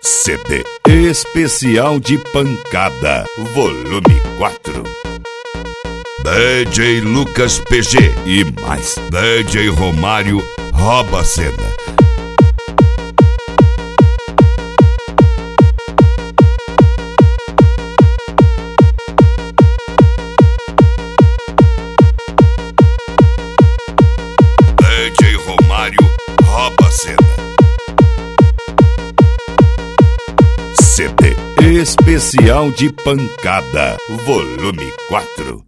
CD especial de pancada, volume 4. DJ Lucas PG e mais DJ Romário rouba a cena. DJ Romário rouba a cena. CD especial de pancada, volume 4.